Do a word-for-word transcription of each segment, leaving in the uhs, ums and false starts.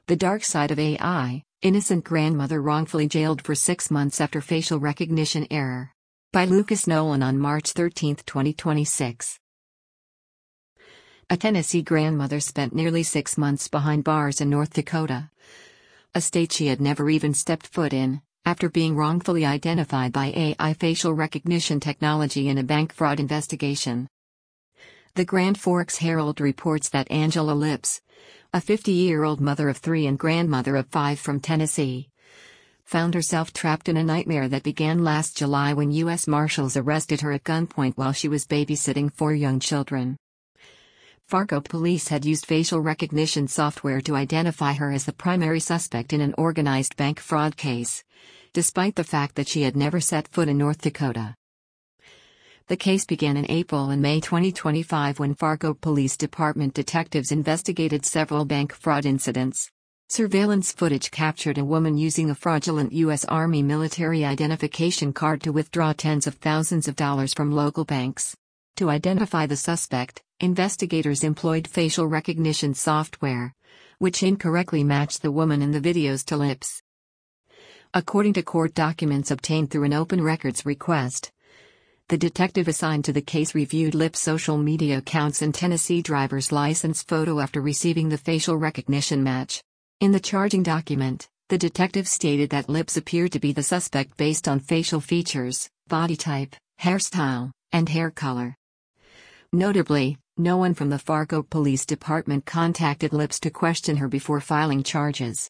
The Dark Side of A I, Innocent Grandmother Wrongfully Jailed for Six Months After Facial Recognition Error. By Lucas Nolan on March thirteenth, twenty twenty-six. A Tennessee grandmother spent nearly six months behind bars in North Dakota, a state she had never even stepped foot in, after being wrongfully identified by A I facial recognition technology in a bank fraud investigation. The Grand Forks Herald reports that Angela Lipps, a fifty-year-old mother of three and grandmother of five from Tennessee, found herself trapped in a nightmare that began last July when U S Marshals arrested her at gunpoint while she was babysitting four young children. Fargo police had used facial recognition software to identify her as the primary suspect in an organized bank fraud case, despite the fact that she had never set foot in North Dakota. The case began in April and May twenty twenty-five when Fargo Police Department detectives investigated several bank fraud incidents. Surveillance footage captured a woman using a fraudulent U S Army military identification card to withdraw tens of thousands of dollars from local banks. To identify the suspect, investigators employed facial recognition software, which incorrectly matched the woman in the videos to Lipps. According to court documents obtained through an open records request, the detective assigned to the case reviewed Lipps' social media accounts and Tennessee driver's license photo after receiving the facial recognition match. In the charging document, the detective stated that Lipps appeared to be the suspect based on facial features, body type, hairstyle, and hair color. Notably, no one from the Fargo Police Department contacted Lipps to question her before filing charges.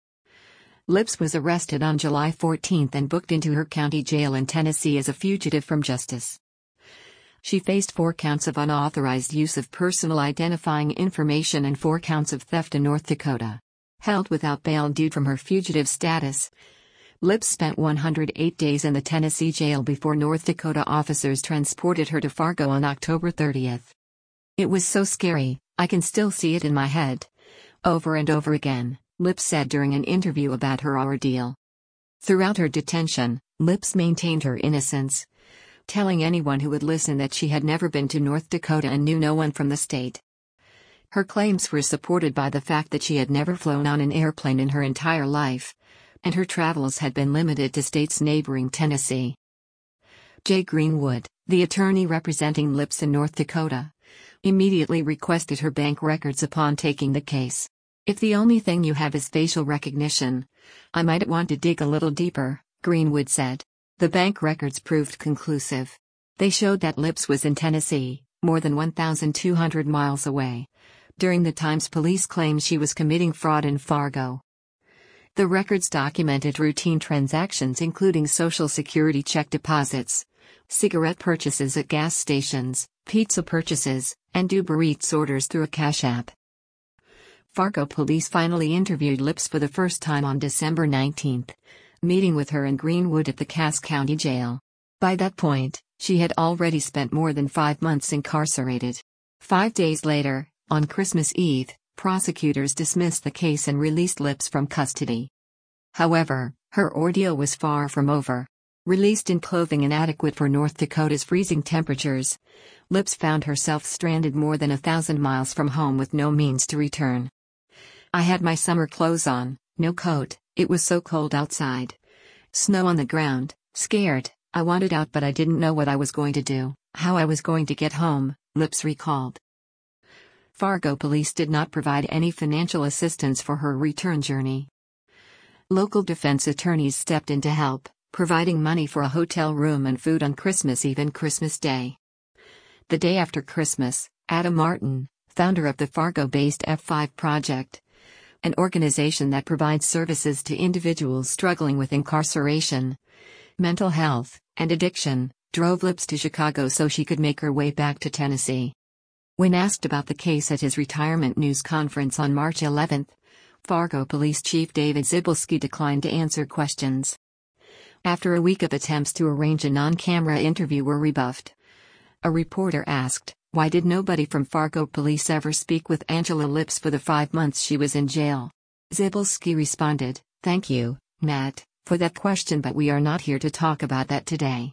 Lipps was arrested on July fourteenth and booked into her county jail in Tennessee as a fugitive from justice. She faced four counts of unauthorized use of personal identifying information and four counts of theft in North Dakota. Held without bail due from her fugitive status, Lipps spent one hundred eight days in the Tennessee jail before North Dakota officers transported her to Fargo on October thirtieth. "It was so scary, I can still see it in my head. Over and over again," Lipps said during an interview about her ordeal. Throughout her detention, Lipps maintained her innocence, telling anyone who would listen that she had never been to North Dakota and knew no one from the state. Her claims were supported by the fact that she had never flown on an airplane in her entire life, and her travels had been limited to states neighboring Tennessee. Jay Greenwood, the attorney representing Lipps in North Dakota, immediately requested her bank records upon taking the case. "If the only thing you have is facial recognition, I might want to dig a little deeper," Greenwood said. The bank records proved conclusive. They showed that Lipps was in Tennessee, more than one thousand two hundred miles away, during the times police claimed she was committing fraud in Fargo. The records documented routine transactions including Social Security check deposits, cigarette purchases at gas stations, pizza purchases, and Uber Eats orders through a Cash App. Fargo police finally interviewed Lipps for the first time on December nineteenth, meeting with her and Greenwood at the Cass County Jail. By that point, she had already spent more than five months incarcerated. Five days later, on Christmas Eve, prosecutors dismissed the case and released Lipps from custody. However, her ordeal was far from over. Released in clothing inadequate for North Dakota's freezing temperatures, Lipps found herself stranded more than a thousand miles from home with no means to return. "I had my summer clothes on, no coat, it was so cold outside. Snow on the ground, scared, I wanted out but I didn't know what I was going to do, how I was going to get home," Lipps recalled. Fargo police did not provide any financial assistance for her return journey. Local defense attorneys stepped in to help, providing money for a hotel room and food on Christmas Eve and Christmas Day. The day after Christmas, Adam Martin, founder of the Fargo-based F five Project, an organization that provides services to individuals struggling with incarceration, mental health, and addiction, drove Lipps to Chicago so she could make her way back to Tennessee. When asked about the case at his retirement news conference on March eleventh, Fargo Police Chief David Zybulski declined to answer questions. After a week of attempts to arrange a non-camera interview were rebuffed. A reporter asked, "Why did nobody from Fargo Police ever speak with Angela Lipps for the five months she was in jail?" Zybulski responded, "Thank you, Matt, for that question, but we are not here to talk about that today."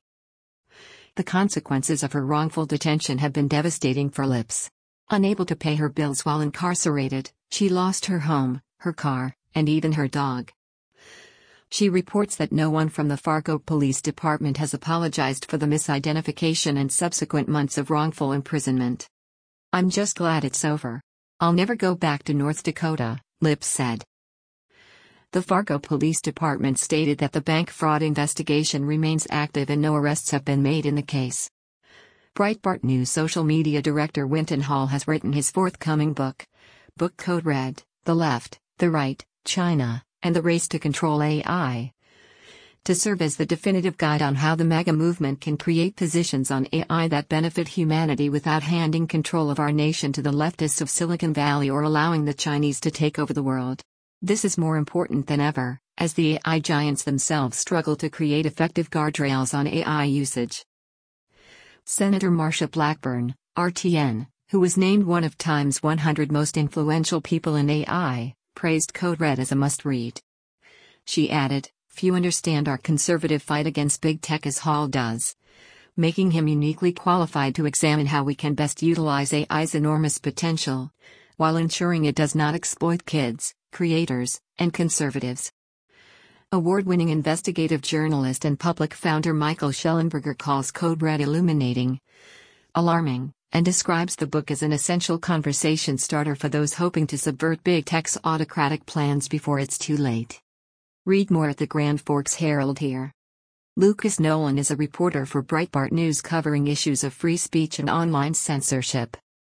The consequences of her wrongful detention have been devastating for Lipps. Unable to pay her bills while incarcerated, she lost her home, her car, and even her dog. She reports that no one from the Fargo Police Department has apologized for the misidentification and subsequent months of wrongful imprisonment. "I'm just glad it's over. I'll never go back to North Dakota," Lips said. The Fargo Police Department stated that the bank fraud investigation remains active and no arrests have been made in the case. Breitbart News social media director Winton Hall has written his forthcoming book, Book Code Red: The Left, the Right, China, and the Race to Control A I, to serve as the definitive guide on how the MAGA movement can create positions on A I that benefit humanity without handing control of our nation to the leftists of Silicon Valley or allowing the Chinese to take over the world. This is more important than ever, as the A I giants themselves struggle to create effective guardrails on A I usage. Senator Marsha Blackburn, R T N, who was named one of Time's one hundred most influential people in A I, praised Code Red as a must-read. She added, "Few understand our conservative fight against big tech as Hall does, making him uniquely qualified to examine how we can best utilize A I's enormous potential, while ensuring it does not exploit kids, creators, and conservatives." Award-winning investigative journalist and public founder Michael Shellenberger calls Code Red illuminating, alarming, and describes the book as an essential conversation starter for those hoping to subvert big tech's autocratic plans before it's too late. Read more at the Grand Forks Herald here. Lucas Nolan is a reporter for Breitbart News covering issues of free speech and online censorship.